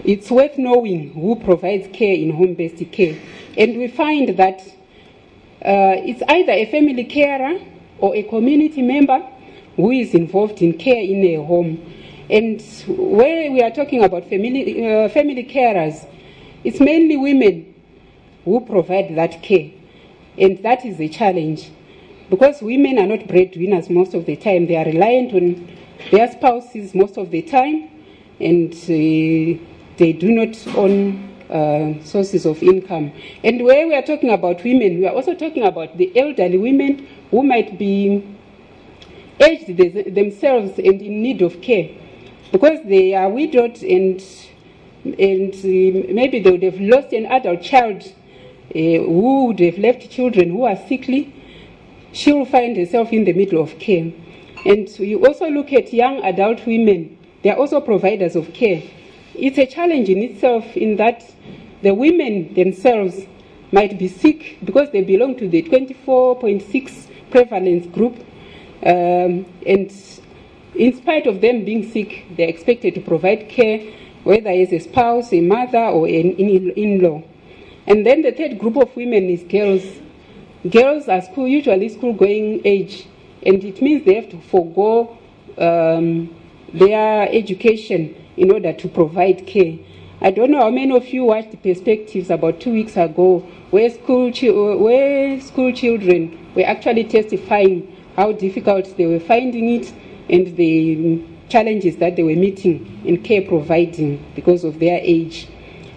it's worth knowing who provides care in home-based care. And we find that it's either a family carer or a community member who is involved in care in a home. And where we are talking about family carers, it's mainly women who provide that care. And that is a challenge, because women are not breadwinners most of the time. They are reliant on their spouses most of the time, and they do not own sources of income. And where we are talking about women, we are also talking about the elderly women who might be aged themselves and in need of care, because they are widowed and maybe they would have lost an adult child who would have left children who are sickly. She will find herself in the middle of care. And you also look at young adult women. They are also providers of care. It's a challenge in itself in that the women themselves might be sick because they belong to the 24.6 prevalence group. And in spite of them being sick, they're expected to provide care, whether as a spouse, a mother, or an in-law. And then the third group of women is girls. Girls are usually school-going age, and it means they have to forego their education in order to provide care. I don't know how many of you watched Perspectives about 2 weeks ago, where school children were actually testifying how difficult they were finding it and the challenges that they were meeting in care providing because of their age.